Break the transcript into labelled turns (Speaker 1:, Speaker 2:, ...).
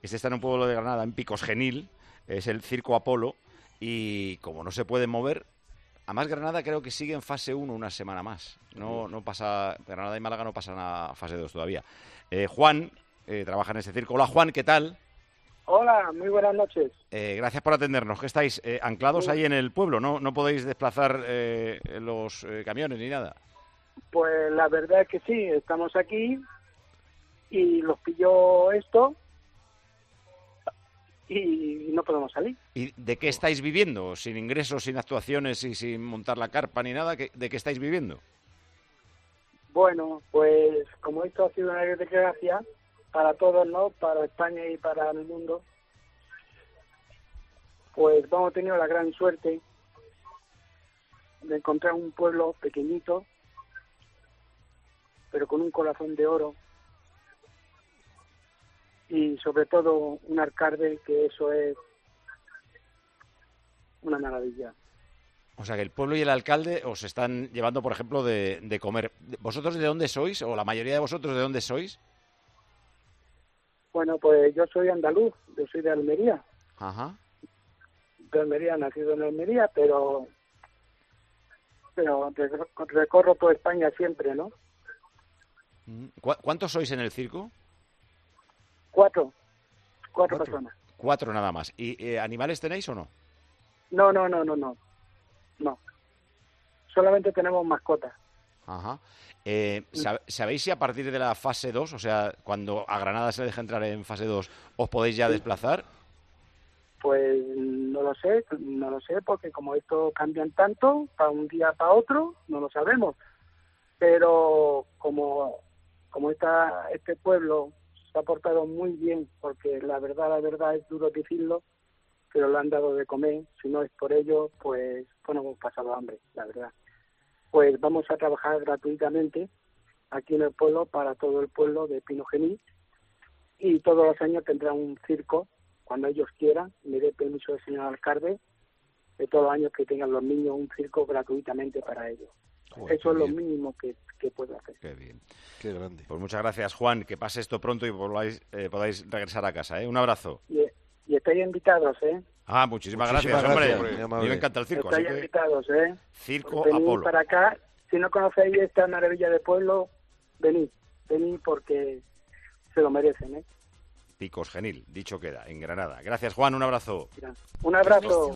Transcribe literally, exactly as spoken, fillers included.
Speaker 1: Este está en un pueblo de Granada, en Picos Genil, es el Circo Apolo, y como no se puede mover, además Granada creo que sigue en fase uno una semana más. No, no pasa, Granada y Málaga no pasan a fase dos todavía. Eh, Juan eh, trabaja en este circo. Hola Juan, ¿qué tal?
Speaker 2: Hola, muy buenas noches.
Speaker 1: Eh, gracias por atendernos. ¿Qué estáis eh, anclados
Speaker 2: Sí.
Speaker 1: ahí en el pueblo? ¿No, no podéis desplazar eh, los eh, camiones ni nada?
Speaker 2: Pues la verdad es que sí, estamos aquí y los pilló esto y no podemos salir.
Speaker 1: ¿Y de qué estáis viviendo? Sin ingresos, sin actuaciones y sin montar la carpa ni nada, ¿qué- ¿de qué estáis viviendo?
Speaker 2: Bueno, pues como esto ha sido una desgracia para todos, ¿no? Para España y para el mundo, pues hemos tenido la gran suerte de encontrar un pueblo pequeñito, pero con un corazón de oro y sobre todo un alcalde que eso es una maravilla.
Speaker 1: O sea, que el pueblo y el alcalde os están llevando, por ejemplo, de, de comer. ¿Vosotros de dónde sois? ¿O la mayoría de vosotros de dónde sois?
Speaker 2: Bueno, pues yo soy andaluz, yo soy de Almería,
Speaker 1: Ajá.
Speaker 2: de Almería, nacido en Almería, pero pero recor- recorro toda España siempre, ¿no?
Speaker 1: Mm. ¿Cu- ¿Cuántos sois en el circo?
Speaker 2: Cuatro, cuatro,
Speaker 1: Cuatro.
Speaker 2: personas.
Speaker 1: Cuatro nada más. ¿Y eh, animales tenéis o no?
Speaker 2: No, no, no, no, no, no. Solamente tenemos mascotas.
Speaker 1: Ajá. Eh, sab- ¿Sabéis si a partir de la fase dos, o sea, cuando a Granada se deja entrar en fase dos, os podéis ya
Speaker 2: Sí.
Speaker 1: desplazar?
Speaker 2: Pues no lo sé, no lo sé, porque como esto cambian tanto, para un día para otro, no lo sabemos. Pero como, como esta, este pueblo se ha portado muy bien, porque la verdad, la verdad es duro decirlo, pero le han dado de comer, si no es por ello, pues, pues no hemos pasado hambre, la verdad. Pues vamos a trabajar gratuitamente aquí en el pueblo para todo el pueblo de Pino Genil y todos los años tendrá un circo cuando ellos quieran, me dé permiso el señor alcalde, de todos los años que tengan los niños un circo gratuitamente para ellos.
Speaker 1: Joder,
Speaker 2: Eso
Speaker 1: qué
Speaker 2: es lo
Speaker 1: bien.
Speaker 2: mínimo que, que puedo hacer.
Speaker 1: Qué bien.
Speaker 3: Qué grande.
Speaker 1: Pues muchas gracias, Juan. Que pase esto pronto y podáis, eh, podáis regresar a casa. ¿eh? Un abrazo.
Speaker 2: Y, y estáis invitados, ¿eh?
Speaker 1: Ah, muchísimas,
Speaker 3: Muchísimas
Speaker 1: gracias, hombre.
Speaker 3: gracias,
Speaker 1: A
Speaker 3: muy
Speaker 1: mí
Speaker 3: amable.
Speaker 1: me encanta el circo, así
Speaker 2: Estáis
Speaker 1: que
Speaker 2: invitados, ¿eh?
Speaker 1: Circo
Speaker 2: Venid
Speaker 1: Apolo.
Speaker 2: para acá. Si no conocéis esta maravilla de pueblo, venid, venid porque se lo merecen, ¿eh?
Speaker 1: Picos Genil, dicho queda, en Granada. Gracias, Juan, un abrazo.
Speaker 2: Mira, un abrazo.